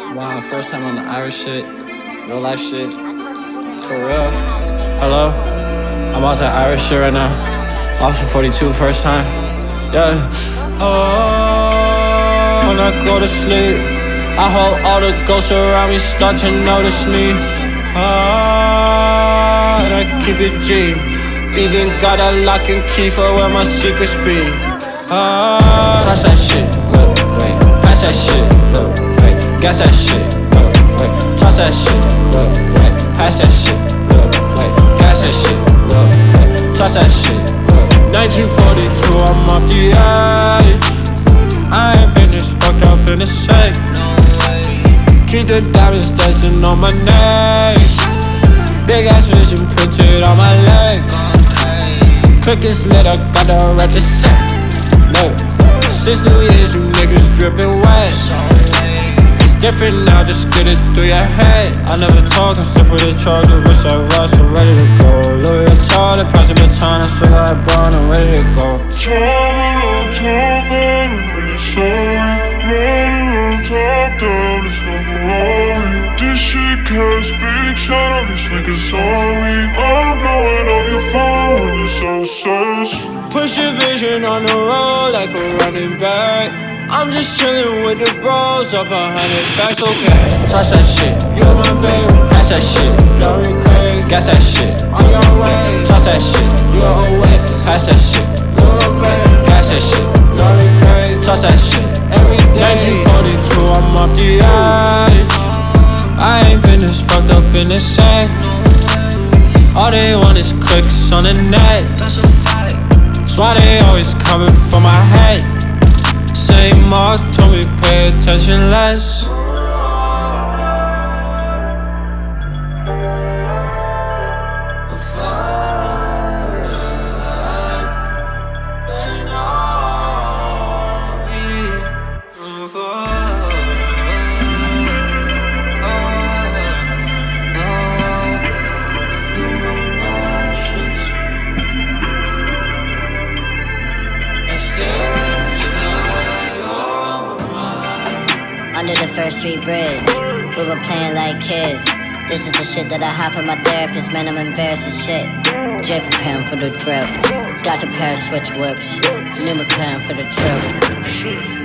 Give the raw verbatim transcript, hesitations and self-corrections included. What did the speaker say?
Wow, first time on the Irish shit, real life shit, for real. Hello, I'm out that Irish shit right now. Officer forty-two, first time. Yeah. Oh, when I go to sleep, I hope all the ghosts around me start to notice me. Ah, and I keep it G. Even got a lock and key for where my secrets be. Ah, toss that shit, look, wait, pass that shit, look, wait, gas that shit, look, wait, toss that shit, look, wait, pass that shit, look, wait, gas that shit, look, wait, toss that shit, look. nineteen forty-two, I'm off the edge. I ain't been this fucked up in a sec. Keep the diamonds dancing on my neck. Big ass vision printed on my legs. Click is lit, I got the red to set. Look, since New Year's, you niggas drippin' wet. It's different now, just get it through your head. I never talk except for the charger, wrist I rush, I'm ready to go. Louis Vuitton, passing the time, I still got brown, I'm ready to go. Trouble on top, man, I'm really sorry. Riding on top down, it's no Ferrari. This shit can't speak, shout out these niggas on me. I'm blowing up your phone when it's so sus. Push your vision on the road like a running back. I'm just chillin' with the bros, up a hundred backs, okay. Toss that shit, you my baby. Pass that shit, don't crazy. Gas that shit, on your way. Toss that shit, you away. Pass that shit, you away. Gas that shit, don't crazy. Toss that shit, every day. nineteen forty-two, I'm off the edge. I ain't been this fucked up in a sec. All they want is clicks on the net. That's why they always coming for my head. Same mark told me pay attention less. Under the First Street Bridge, we were playing like kids. This is the shit that I hop on my therapist, man, I'm embarrassed as shit. J preparing for the drip. Got a pair of switch whips. New McLaren for the trip.